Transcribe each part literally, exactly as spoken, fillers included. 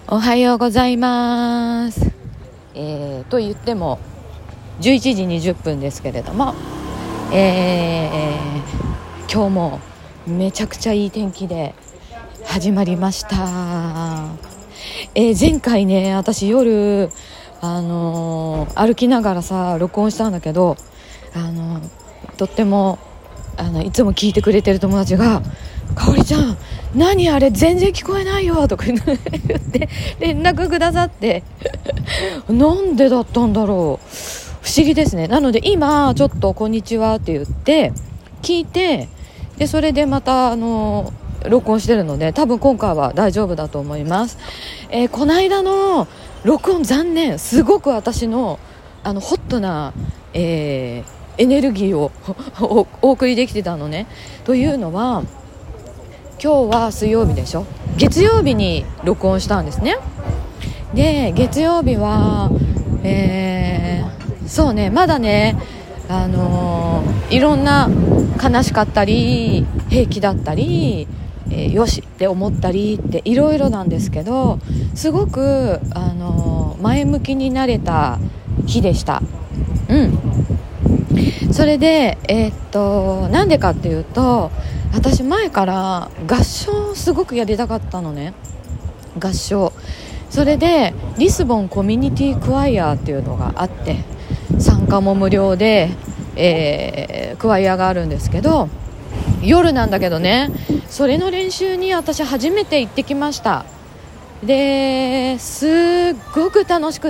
おはようございます、えー、と言ってもじゅういちじにじゅっぷんですけれども、えー、今日もめちゃくちゃいい天気で始まりました、えー、前回ね私夜、あのー、歩きながらさ録音したんだけど、あのー、とってもあのいつも聞いてくれてる友達がかおりちゃん何あれ全然聞こえないよとか言って連絡くださってなんでだったんだろう、不思議ですね。なので今ちょっとこんにちはって言って聞いて、でそれでまたあの録音してるので多分今回は大丈夫だと思います、えー、この間の録音残念、すごく私のあのホットな、えーエネルギーをお送りできてたのね。というのは今日は水曜日でしょ、月曜日に録音したんですね。で月曜日は、えー、そうねまだね、あのー、いろんな悲しかったり平気だったり、えー、よしって思ったりっていろいろなんですけど、すごく、あのー、前向きになれた日でした。うんそれで、えー、っとなんでかっていうと、私前から合唱すごくやりたかったのね。合唱、それでリスボンコミュニティクワイアっていうのがあって、参加も無料で、えー、クワイアがあるんですけど、夜なんだけどね、それの練習に私初めて行ってきました。ですっごく楽しくって、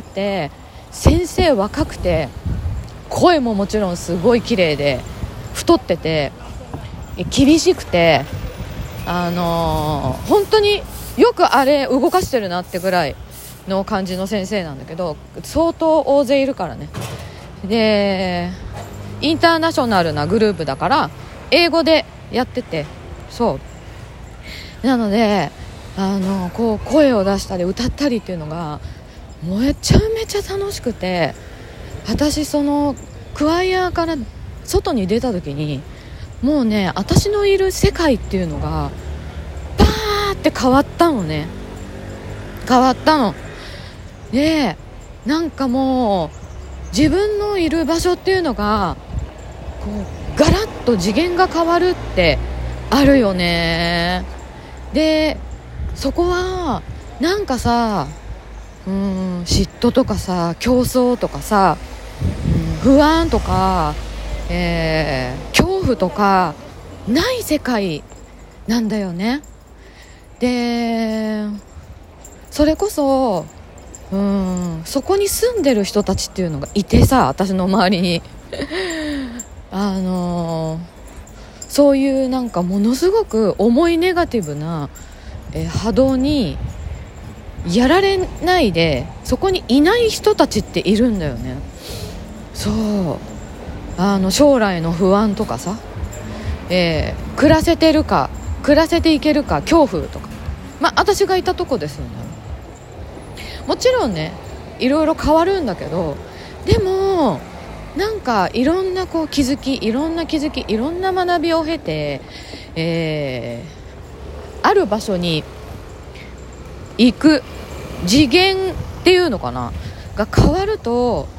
先生若くて声ももちろんすごい綺麗で太ってて厳しくて、あのー、本当によくあれ動かしてるなってぐらいの感じの先生なんだけど、相当大勢いるからね。でインターナショナルなグループだから英語でやってて、そうなので、あのー、こう声を出したり歌ったりっていうのがめちゃめちゃ楽しくて、私そのクワイアから外に出た時にもうね、私のいる世界っていうのがバーって変わったのね変わったので、なんかもう自分のいる場所っていうのがこうガラッと次元が変わるってあるよね。でそこはなんかさ、うーん嫉妬とかさ競争とかさ、不安とか、えー、恐怖とかない世界なんだよね。でそれこそ、うーんそこに住んでる人たちっていうのがいてさ、私の周りにあのー、そういうなんかものすごく重いネガティブな、えー、波動にやられないでそこにいない人たちっているんだよね。そうあの将来の不安とかさ、えー、暮らせてるか暮らせていけるか恐怖とか、まあ私がいたとこですよね。もちろんねいろいろ変わるんだけど、でもなんかいろんなこう気づきいろんな気づきいろんな学びを経て、えー、ある場所に行く次元っていうのかなが変わると、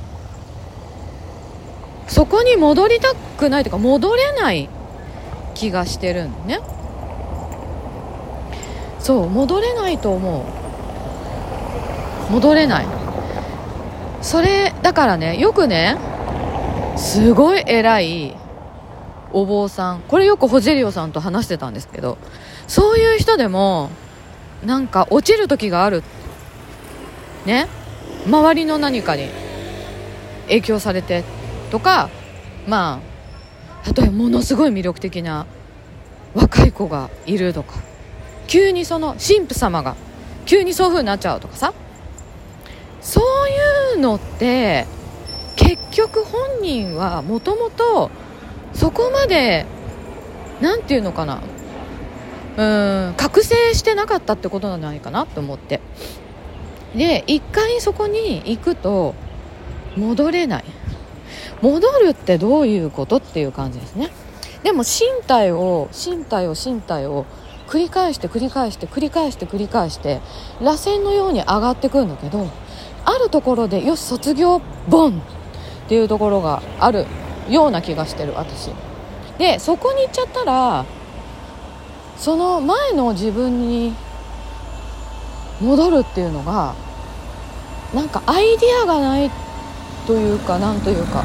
そこに戻りたくないというか戻れない気がしてるんだね。そう戻れないと思う戻れない。それだからね、よくねすごい偉いお坊さん、これよくホジェリオさんと話してたんですけど、そういう人でもなんか落ちる時があるね、周りの何かに影響されてとか、まあ例えばものすごい魅力的な若い子がいるとか、急にその神父様が急にそういう風になっちゃうとかさ、そういうのって結局本人はもともとそこまでなんていうのかな、うーん覚醒してなかったってことなんじゃないかなと思って、で一回そこに行くと戻れない。戻るってどういうことっていう感じですね。でも身体を身体を身体を繰り返して繰り返して繰り返して繰り返して螺旋のように上がってくるんだけど、あるところでよし卒業ボンっていうところがあるような気がしてる私で、そこに行っちゃったらその前の自分に戻るっていうのがなんかアイディアがないというかなんというか、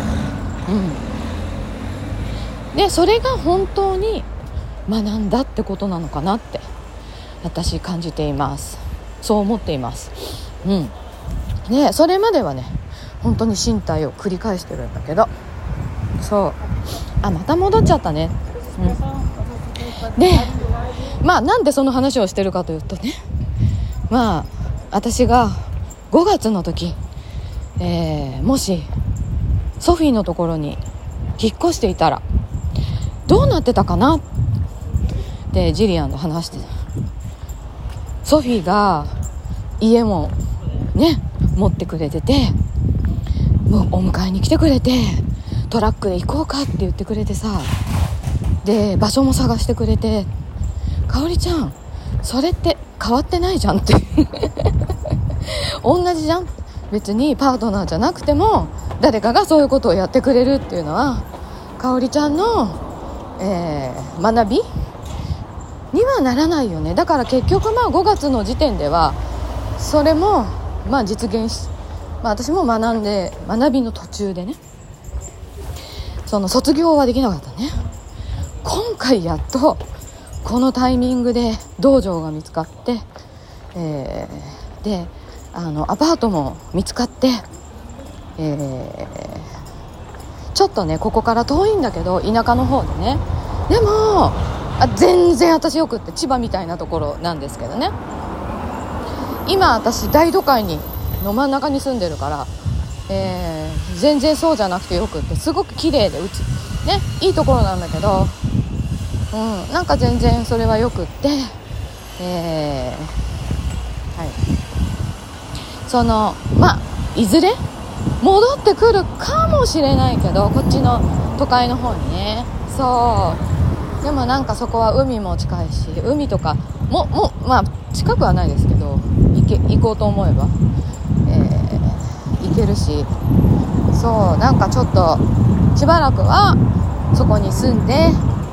うん、でそれが本当に学んだってことなのかなって私感じています。そう思っています。うん。でそれまではね本当に身体を繰り返してるんだけど、そうあまた戻っちゃったね。うん、でまあなんでその話をしてるかというとね、まあ私がごがつの時、えー、もしソフィーのところに引っ越していたらどうなってたかなってジリアンと話してた。ソフィーが家もね持ってくれてて、もうお迎えに来てくれてトラックで行こうかって言ってくれてさ、で場所も探してくれて、かおりちゃんそれって変わってないじゃんって同じじゃん、別にパートナーじゃなくても誰かがそういうことをやってくれるっていうのはかおりちゃんの、えー、学びにはならないよね。だから結局まあごがつの時点ではそれもまあ実現し、まあ、私も学んで学びの途中でね、その卒業はできなかったね。今回やっとこのタイミングで道場が見つかって、えー、であのアパートも見つかって、えー、ちょっとねここから遠いんだけど田舎の方でね、でもあ全然私よくって千葉みたいなところなんですけどね、今私大都会にの真ん中に住んでるから、えー、全然そうじゃなくてよくってすごく綺麗でうちねいいところなんだけど、うん、なんか全然それはよくって、えー、はいそのまあいずれ戻ってくるかもしれないけど、こっちの都会の方にね、そうでもなんかそこは海も近いし、海とかももまあ近くはないですけど行け行こうと思えば、えー、行けるし、そうなんかちょっとしばらくはそこに住んで、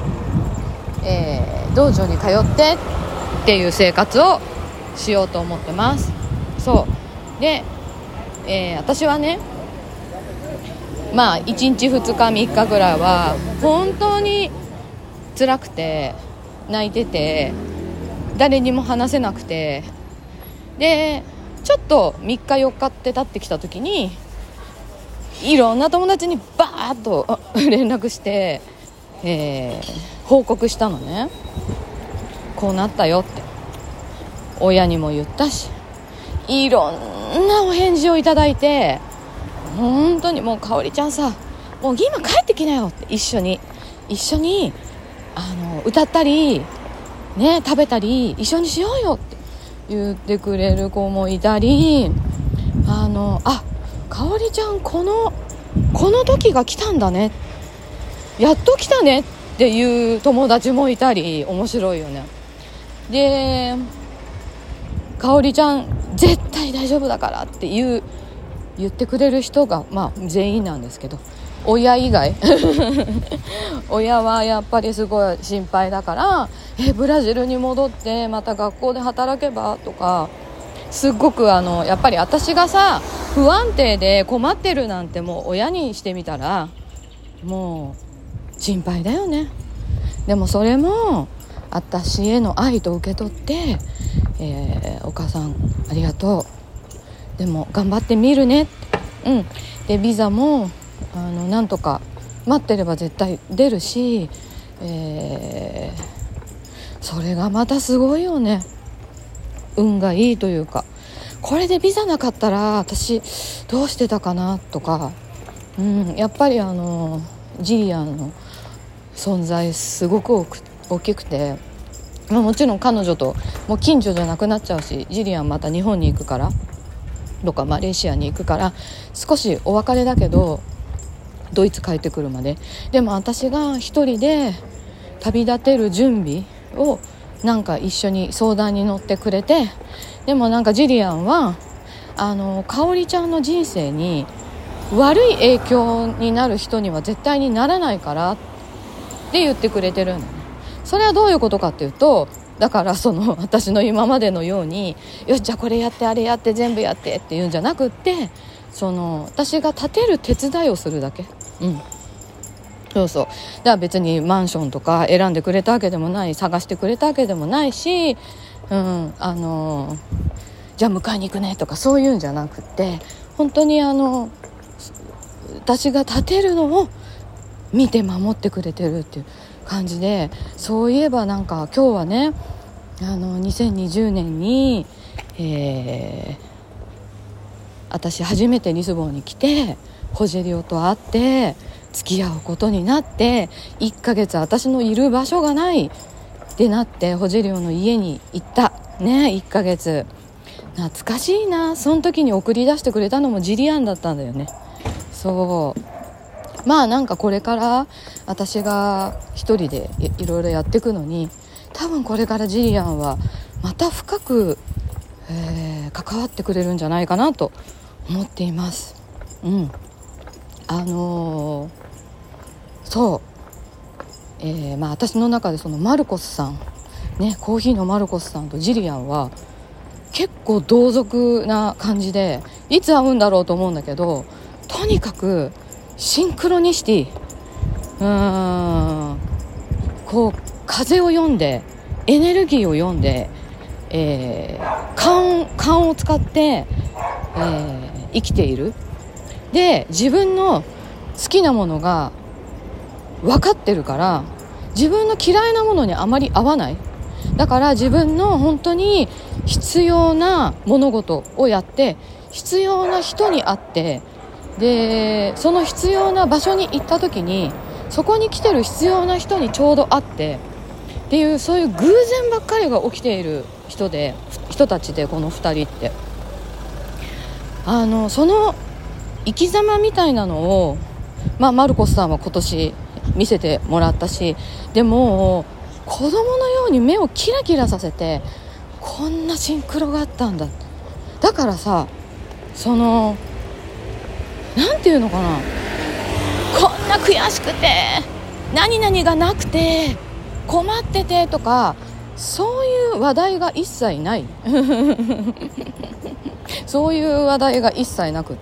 えー、道場に通ってっていう生活をしようと思ってます。そうで、えー、私はねまあいちにちふつかみっかぐらいは本当に辛くて泣いてて誰にも話せなくて、でちょっとみっかよっかって経ってきた時にいろんな友達にバーッと連絡して、えー、報告したのね。こうなったよって親にも言ったし、いろんなお返事をいただいて、本当にもうかおりちゃんさもう今帰ってきなよって、一緒に一緒にあの歌ったりね食べたり一緒にしようよって言ってくれる子もいたり、あのあかおりちゃんこのこの時が来たんだね、やっと来たねっていう友達もいたり、面白いよね。でかおりちゃん絶対大丈夫だからっていう言ってくれる人がまあ全員なんですけど、親以外親はやっぱりすごい心配だから、えブラジルに戻ってまた学校で働けばとか、すっごくあのやっぱり私がさ不安定で困ってるなんてもう親にしてみたらもう心配だよね。でもそれも私への愛と受け取って、えー、お母さんありがとう、でも頑張ってみるねって、うん、でビザもあのなんとか待ってれば絶対出るし、えー、それがまたすごいよね、運がいいというか。これでビザなかったら私どうしてたかなとか、うん、やっぱりあのジリアンの存在すごく大きくて、まあ、もちろん彼女ともう近所じゃなくなっちゃうし、ジリアンまた日本に行くからとかマレーシアに行くから少しお別れだけどドイツ帰ってくるまで、でも私が一人で旅立てる準備をなんか一緒に相談に乗ってくれて、でもなんかジリアンはあのかおりちゃんの人生に悪い影響になる人には絶対にならないからって言ってくれてるんだね。それはどういうことかっていうと、だからその私の今までのようによしじゃあこれやってあれやって全部やってっていうんじゃなくって、その私が建てる手伝いをするだけ。うんそうそう。だから別にマンションとか選んでくれたわけでもない、探してくれたわけでもないし、うんあのじゃあ迎えに行くねとかそういうんじゃなくて、本当にあの私が建てるのを見て守ってくれてるっていう感じで、そういえばなんか今日はね、あのにせんにじゅうねんに、えー、私初めてリスボンに来てホジェリオと会って付き合うことになって、いっかげつ私のいる場所がないってなってホジェリオの家に行ったね。いっかげつ懐かしいな。その時に送り出してくれたのもジリアンだったんだよね。そうまあなんかこれから私が一人で い, いろいろやっていくのに、多分これからジリアンはまた深く、えー、関わってくれるんじゃないかなと思っています。うんあのー、そう、えーまあ、私の中でそのマルコスさん、ね、コーヒーのマルコスさんとジリアンは結構同族な感じで、いつ会うんだろうと思うんだけど、とにかくシンクロニシティ、うーんこう風を読んでエネルギーを読んで、えー、勘, 勘を使って、えー、生きている。で自分の好きなものが分かってるから、自分の嫌いなものにあまり合わない。だから自分の本当に必要な物事をやって、必要な人に会って、でその必要な場所に行った時にそこに来てる必要な人にちょうど会ってっていう、そういう偶然ばっかりが起きている人で人たちで、このふたりってあのその生き様みたいなのを、まあ、マルコスさんは今年見せてもらったし、でも子供のように目をキラキラさせて、こんなシンクロがあったんだ。だからさ、そのなんていうのかな、こんな悔しくて何々がなくて困っててとか、そういう話題が一切ないそういう話題が一切なくって、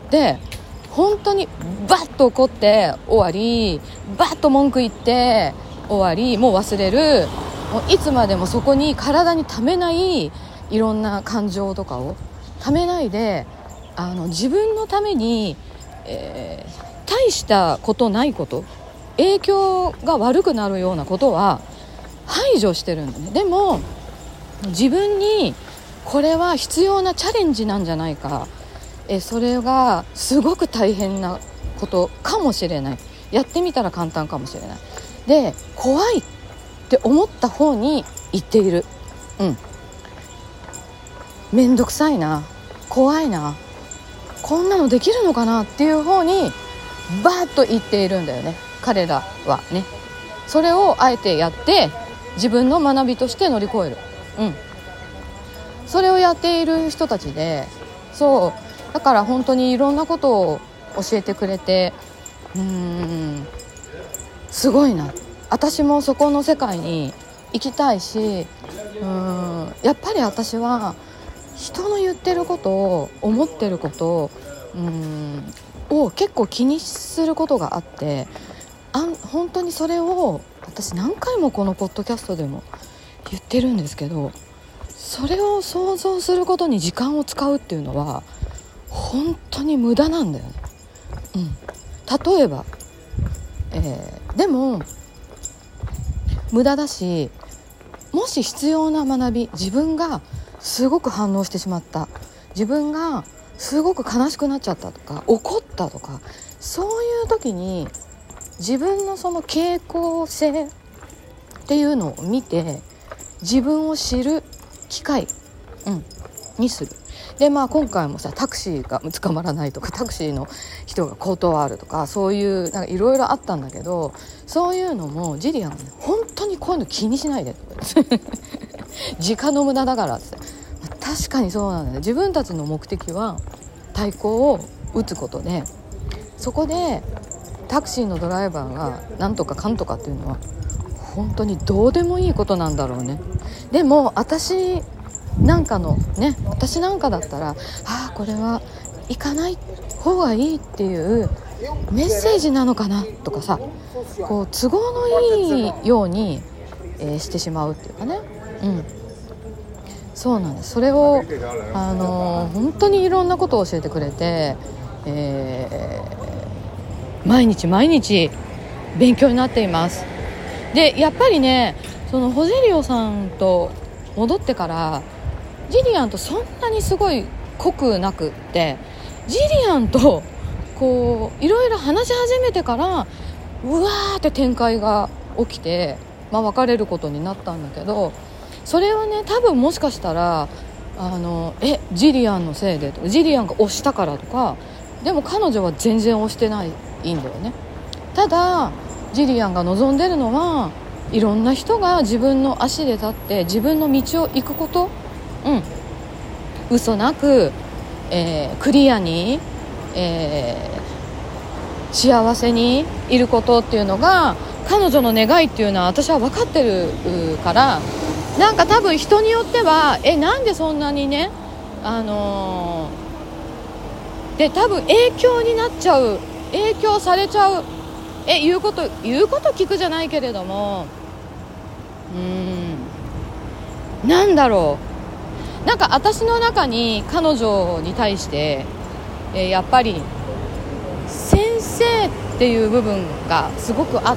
本当にバッと怒って終わり、バッと文句言って終わり、もう忘れる。もういつまでもそこに体に溜めないいろんな感情とかを溜めないで、あの自分のために、えー、大したことないこと、影響が悪くなるようなことは排除してるんだね。でも自分にこれは必要なチャレンジなんじゃないか、えそれがすごく大変なことかもしれない、やってみたら簡単かもしれない、で怖いって思った方に行っている。うんめんどくさいな、怖いな、こんなのできるのかなっていう方にバーッと言っているんだよね、彼らはね。それをあえてやって自分の学びとして乗り越える。うんそれをやっている人たちで、そうだから本当にいろんなことを教えてくれて、うーんすごいな、私もそこの世界に行きたいし、うーんやっぱり私は人の言ってることを思ってることうーんを結構気にすることがあって、あん本当にそれを私何回もこのポッドキャストでも言ってるんですけど、それを想像することに時間を使うっていうのは本当に無駄なんだよね。うん、例えば、えー、でも無駄だし、もし必要な学び、自分がすごく反応してしまった、自分がすごく悲しくなっちゃったとか怒ったとか、そういう時に自分のその傾向性っていうのを見て自分を知る機会、うん、にする。でまあ今回もさ、タクシーが捕まらないとか、タクシーの人が断るとか、そういうなんかいろいろあったんだけど、そういうのもジリアンはね、本当にこういうの気にしないで時間の無駄だからって。確かにそうなんだね。自分たちの目的は太鼓を打つことで、そこでタクシーのドライバーがなんとかかんとかっていうのは本当にどうでもいいことなんだろうね。でも私なんかのね私なんかだったら、ああこれは行かない方がいいっていうメッセージなのかなとかさ、こう都合のいいように、えー、してしまうっていうかね。うんそうなんです。それを、あのー、本当にいろんなことを教えてくれて、えー、毎日毎日勉強になっています。でやっぱりね、そのホゼリオさんと戻ってからジリアンとそんなにすごい濃くなくって、ジリアンとこういろいろ話し始めてからうわーって展開が起きて、まあ、別れることになったんだけど、それはね多分もしかしたらあのえジリアンのせいでとか、ジリアンが押したからとか、でも彼女は全然押してないいいんだよね。ただジリアンが望んでるのはいろんな人が自分の足で立って自分の道を行くこと、うん嘘なく、えー、クリアに、えー、幸せにいることっていうのが彼女の願いっていうのは私は分かってるから、なんか多分人によってはえなんでそんなにねあのー、で多分影響になっちゃう、影響されちゃう、え言うこと言うこと聞くじゃないけれども、うーんなんだろう、なんか私の中に彼女に対して、えー、やっぱり先生っていう部分がすごくあって、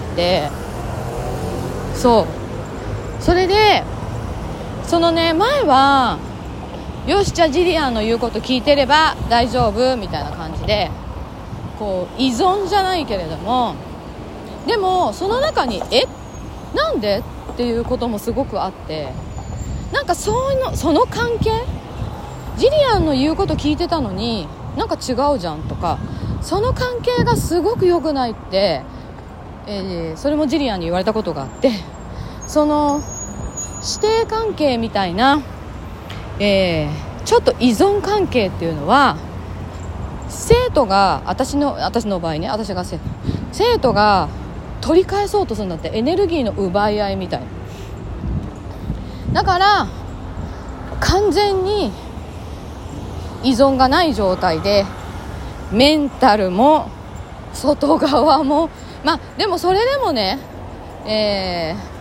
そうそれでそのね前はよしじゃあジリアンの言うこと聞いてれば大丈夫みたいな感じでこう依存じゃないけれども、でもその中にえなんでっていうこともすごくあって、なんかそういうのその関係、ジリアンの言うこと聞いてたのになんか違うじゃんとか、その関係がすごく良くないって、えー、それもジリアンに言われたことがあって、その師弟関係みたいな、えー、ちょっと依存関係っていうのは生徒が私の私の場合ね私が生徒生徒が取り返そうとするんだって、エネルギーの奪い合いみたいな。だから完全に依存がない状態でメンタルも外側もまあでもそれでもね、えー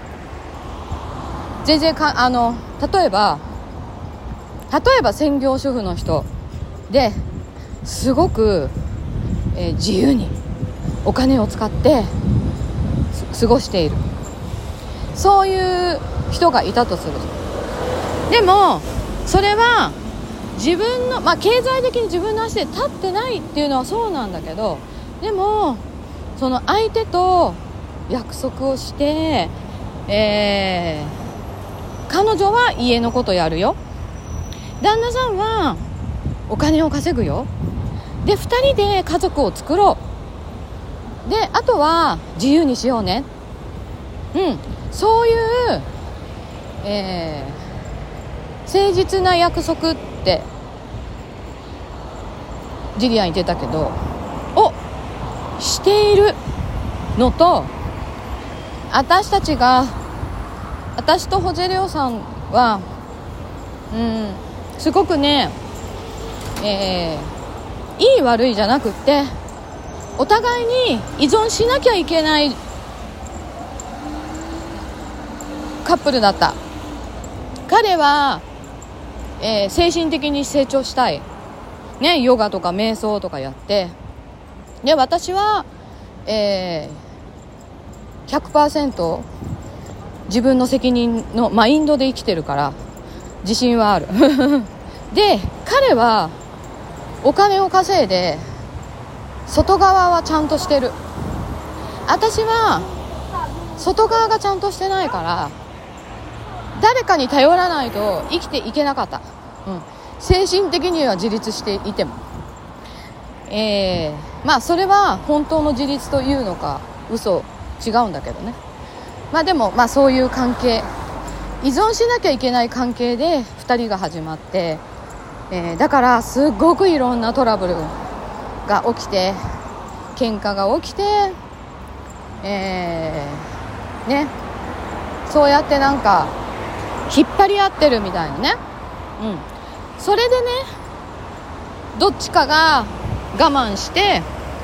全然かあの例えば例えば専業主婦の人ですごく、えー、自由にお金を使って過ごしている、そういう人がいたとする。でもそれは自分の、まあ、経済的に自分の足で立ってないっていうのはそうなんだけど、でもその相手と約束をして、えー彼女は家のことやるよ、旦那さんはお金を稼ぐよ、でふたりで家族を作ろう、であとは自由にしようね、うんそういう、えー、誠実な約束ってジリアン言ってたけどをしているのと、私たちが私とホゼリオさんはうんすごくね、えー、いい悪いじゃなくってお互いに依存しなきゃいけないカップルだった。彼は、えー、精神的に成長したい、ね、ヨガとか瞑想とかやって、で私は、えー、ひゃくパーセント自分の責任のマインドで生きてるから自信はあるで彼はお金を稼いで外側はちゃんとしてる、私は外側がちゃんとしてないから誰かに頼らないと生きていけなかった、うん、精神的には自立していても、えー、まあそれは本当の自立というのか嘘違うんだけどね、まあでもまあそういう関係依存しなきゃいけない関係でふたりが始まって、えー、だからすごくいろんなトラブルが起きて、喧嘩が起きて、えー、ね、そうやってなんか引っ張り合ってるみたいなね、うん、それでね、どっちかが我慢して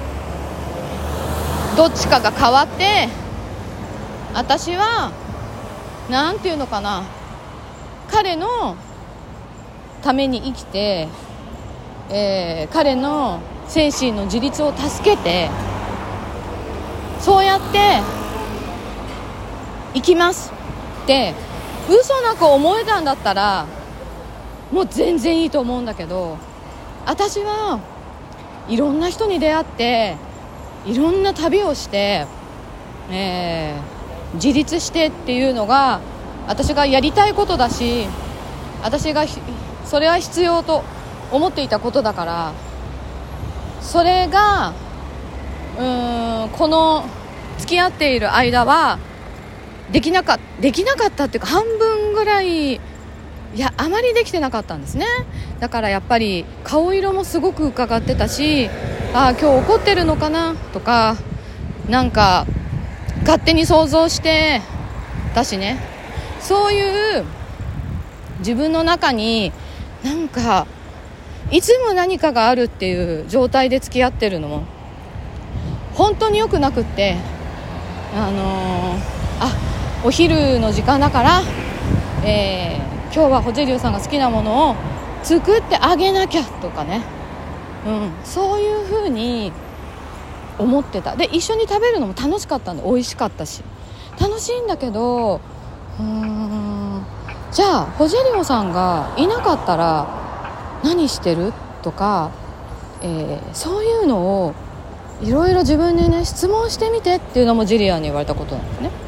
どっちかが変わって、私はなんていうのかな、彼のために生きて、えー、彼の精神の自立を助けて、そうやって生きますって嘘なく思えたんだったらもう全然いいと思うんだけど、私はいろんな人に出会っていろんな旅をして、えー、自立してっていうのが私がやりたいことだし、私がそれは必要と思っていたことだから、それがうーんこの付き合っている間はできなかできなかったっていうか、半分ぐらい、いやあまりできてなかったんですね。だからやっぱり顔色もすごく伺ってたし、あ今日怒ってるのかなとか、なんか勝手に想像してたしね、そういう自分の中になんかいつも何かがあるっていう状態で付き合ってるのも本当に良くなくって、あのー、あお昼の時間だから、えー、今日はホゼリオさんが好きなものを作ってあげなきゃとかね、うん、そういう風に思ってた。で一緒に食べるのも楽しかったんで、美味しかったし楽しいんだけど、うーんじゃあホゼリオさんがいなかったら何してるとか、えー、そういうのをいろいろ自分にね質問してみてっていうのもジュリアンに言われたことなんですね。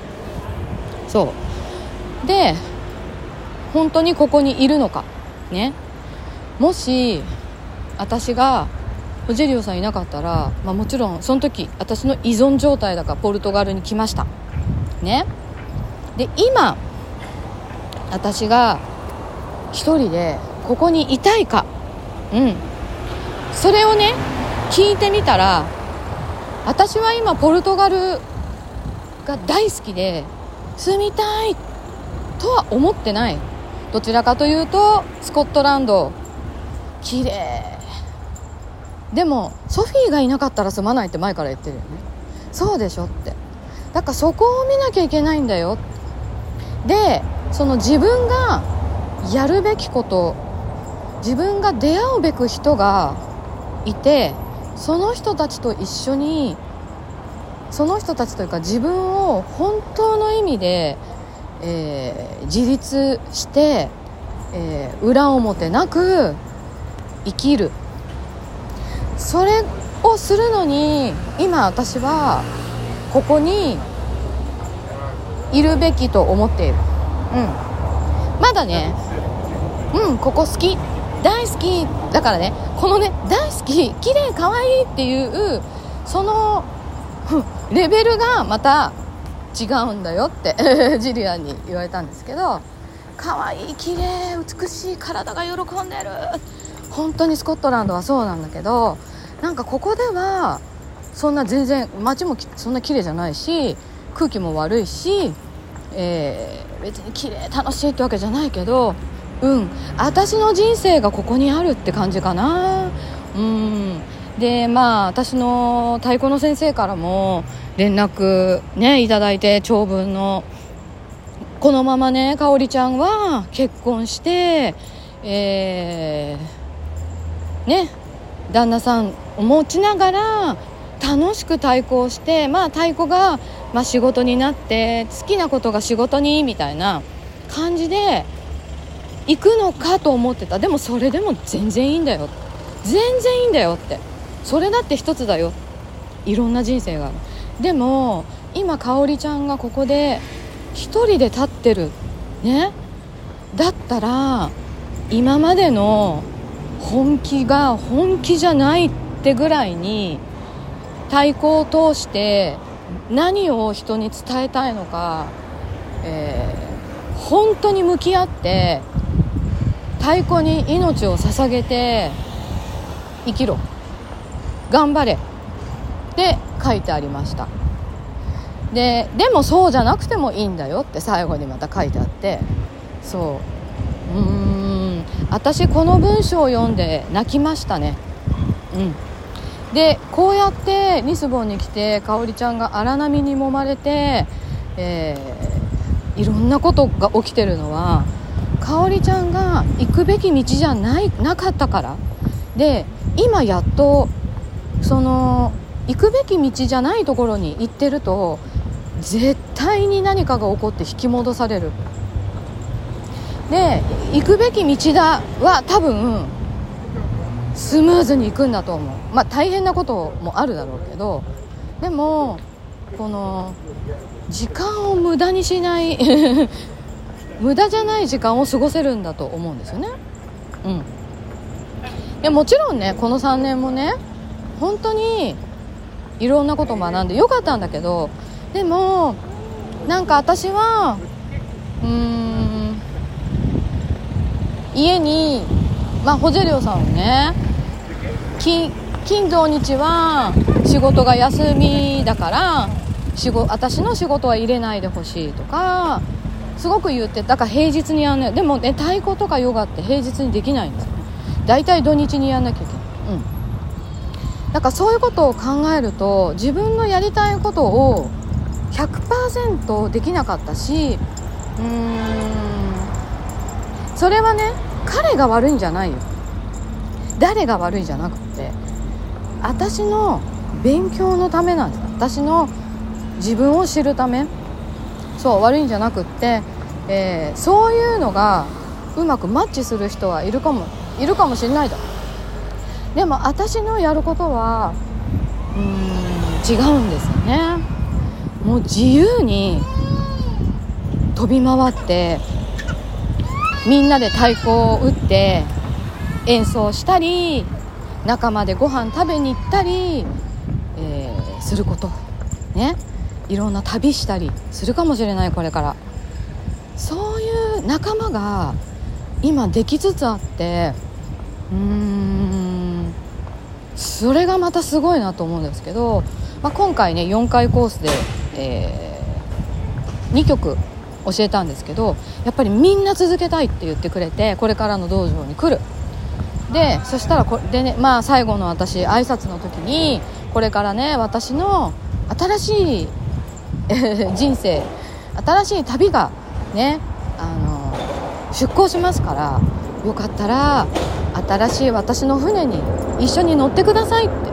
そうで本当にここにいるのかね、もし私がホゼリオさんいなかったら、まあ、もちろんその時私の依存状態だからポルトガルに来ましたね。で今私が一人でここにいたいか、うんそれをね聞いてみたら、私は今ポルトガルが大好きで住みたいとは思ってない。どちらかというとスコットランド綺麗でもソフィーがいなかったら住まないって前から言ってるよね。そうでしょって。だからそこを見なきゃいけないんだよ。でその自分がやるべきこと、自分が出会うべく人がいて、その人たちと一緒に、その人たちというか自分を本当の意味で、えー、自立して、えー、裏表なく生きる、それをするのに今私はここにいるべきと思っている。うん、まだね、うんここ好き大好きだからね、このね大好き綺麗可愛いっていうそのレベルがまた違うんだよってジリアンに言われたんですけど、可愛い綺麗美しい体が喜んでる、本当にスコットランドはそうなんだけど、なんかここではそんな全然街もそんな綺麗じゃないし空気も悪いし、えー、別に綺麗楽しいってわけじゃないけど、うん私の人生がここにあるって感じかな。うんでまあ私の太鼓の先生からも連絡ねいただいて、長文のこのままねかおりちゃんは結婚して、えー、ね旦那さんを持ちながら楽しく太鼓をして、まあ太鼓が、まあ、仕事になって好きなことが仕事にみたいな感じで行くのかと思ってた。でもそれでも全然いいんだよ、全然いいんだよって、それだって一つだよ、いろんな人生がある。でも今かおりちゃんがここで一人で立ってるね、だったら今までの本気が本気じゃないってぐらいに太鼓を通して何を人に伝えたいのか、えー、 本当に向き合って太鼓に命を捧げて生きろ、頑張れって書いてありました。で、でもそうじゃなくてもいいんだよって最後にまた書いてあって、そううーん私この文章を読んで泣きましたね。うんでこうやってリスボンに来てかおりちゃんが荒波に揉まれて、えー、いろんなことが起きてるのはかおりちゃんが行くべき道じゃないなかったからで、今やっとその行くべき道じゃないところに行ってると絶対に何かが起こって引き戻される。で行くべき道だは多分スムーズに行くんだと思う。まあ大変なこともあるだろうけど、でもこの時間を無駄にしない無駄じゃない時間を過ごせるんだと思うんですよね。うんでもちろんねこのさんねんもね本当にいろんなことを学んでよかったんだけど、でもなんか私はうーん家にまあホジェリオさんをね金、金土日は仕事が休みだから仕事私の仕事は入れないでほしいとかすごく言って、だから平日にやんない。でもね太鼓とかヨガって平日にできないんですよね。だいたい土日にやんなきゃいけない。うんだからそういうことを考えると自分のやりたいことを ひゃくパーセント できなかったし、うーんそれはね彼が悪いんじゃないよ、誰が悪いじゃなくて私の勉強のためなんです。私の自分を知るため、そう悪いんじゃなくって、えー、そういうのがうまくマッチする人はいるかもいるかもしれないだ。でも私のやることはうーん違うんですよね。もう自由に飛び回ってみんなで太鼓を打って演奏したり仲間でご飯食べに行ったり、えー、することね、いろんな旅したりするかもしれない。これからそういう仲間が今できつつあって、うーんそれがまたすごいなと思うんですけど、まあ、今回ねよんかいコースで、えー、にきょく教えたんですけど、やっぱりみんな続けたいって言ってくれてこれからの道場に来る。でそしたらこれでね、まあ、最後の私挨拶の時にこれからね私の新しい人生新しい旅がねあの出港しますから、よかったら新しい私の船に一緒に乗ってくださいって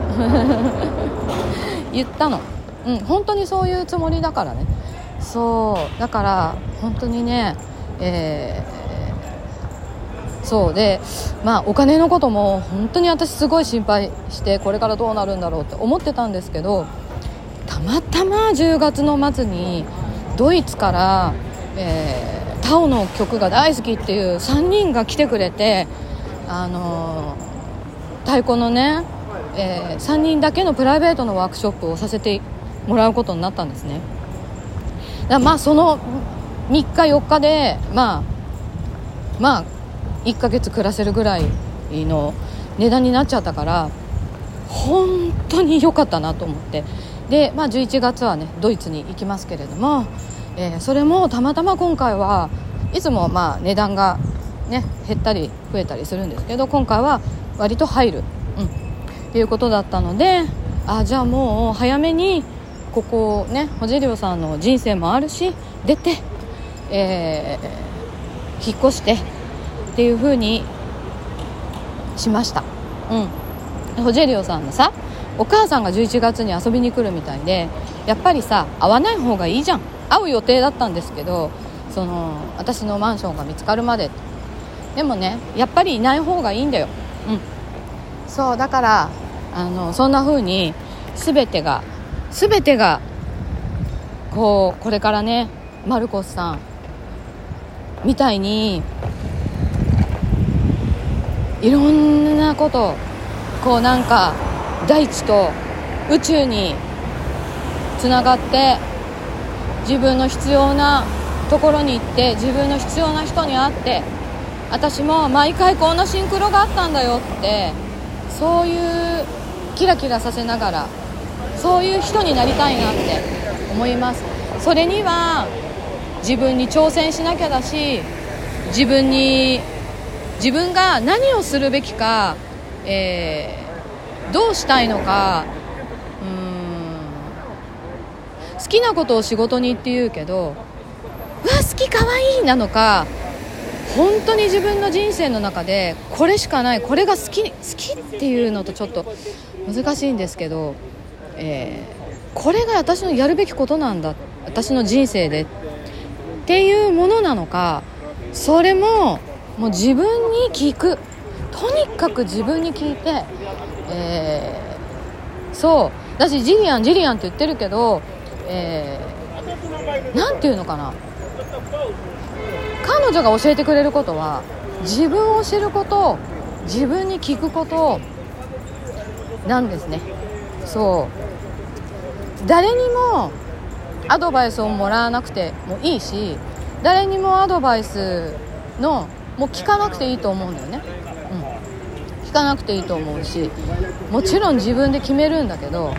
言ったの。うん、本当にそういうつもりだからね。そうだから本当にね、えー、そうでまあお金のことも本当に私すごい心配してこれからどうなるんだろうって思ってたんですけど、たまたまじゅうがつの末にドイツから、えー、タオの曲が大好きっていうさんにんが来てくれて、あのー、太鼓のね、えー、さんにんだけのプライベートのワークショップをさせてもらうことになったんですね。だまあそのみっかよっかでまあまあいっかげつ暮らせるぐらいの値段になっちゃったから本当に良かったなと思って、で、まあ、じゅういちがつはねドイツに行きますけれども、えー、それもたまたま今回はいつもまあ値段が、ね、減ったり増えたりするんですけど、今回は割と入る、うん、っていうことだったので、あじゃあもう早めにここねホジェリオさんの人生もあるし出て、えー、引っ越してっていう風にしました。うん、ホジェリオさんのさお母さんがじゅういちがつに遊びに来るみたいで、やっぱりさ会わない方がいいじゃん。会う予定だったんですけど、その私のマンションが見つかるまで。でもねやっぱりいない方がいいんだよ。うん、そうだからあのそんな風に全てが全てがこうこれからねマルコスさんみたいにいろんなことこうなんか大地と宇宙につながって自分の必要なところに行って自分の必要な人に会って、私も毎回こんなシンクロがあったんだよって、そういうキラキラさせながらそういう人になりたいなって思います。それには自分に挑戦しなきゃだし、自分に自分が何をするべきか、えー、どうしたいのか、うーん好きなことを仕事にって言うけど、うわ好きかわいいなのか、本当に自分の人生の中でこれしかない、これが好き好きっていうのとちょっと難しいんですけど、えー、これが私のやるべきことなんだ、私の人生でっていうものなのか、それももう自分に聞く、とにかく自分に聞いて、えー、そう私ジリアンジリアンって言ってるけど、えー、なんていうのかな、彼女が教えてくれることは自分を知ること、自分に聞くことなんですね。そう誰にもアドバイスをもらわなくてもいいし、誰にもアドバイスのもう聞かなくていいと思うんだよね、うん、聞かなくていいと思うし、もちろん自分で決めるんだけど、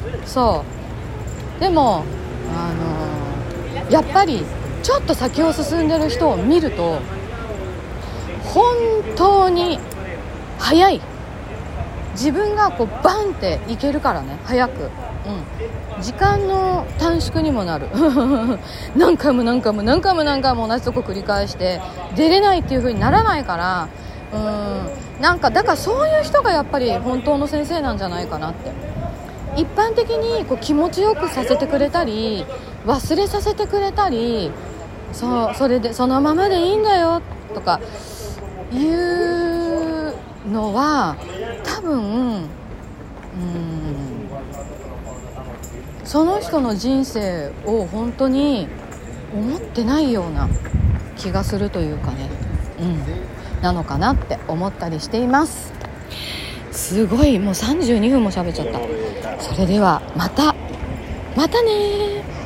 そうでも、あのー、やっぱりちょっと先を進んでる人を見ると本当に早い、自分がこうバンっていけるからね、早く、うん、時間の短縮にもなる何回も何回も何回も何回も同じとこ繰り返して出れないっていう風にならないから、うーんなんかだからそういう人がやっぱり本当の先生なんじゃないかなって。一般的にこう気持ちよくさせてくれたり忘れさせてくれたり、そうそれでそのままでいいんだよとかいうのは多分、うーんその人の人生を本当に思ってないような気がするというかね、うん、なのかなって思ったりしています。すごいもうさんじゅうにふんも喋っちゃった。それではまたまたね。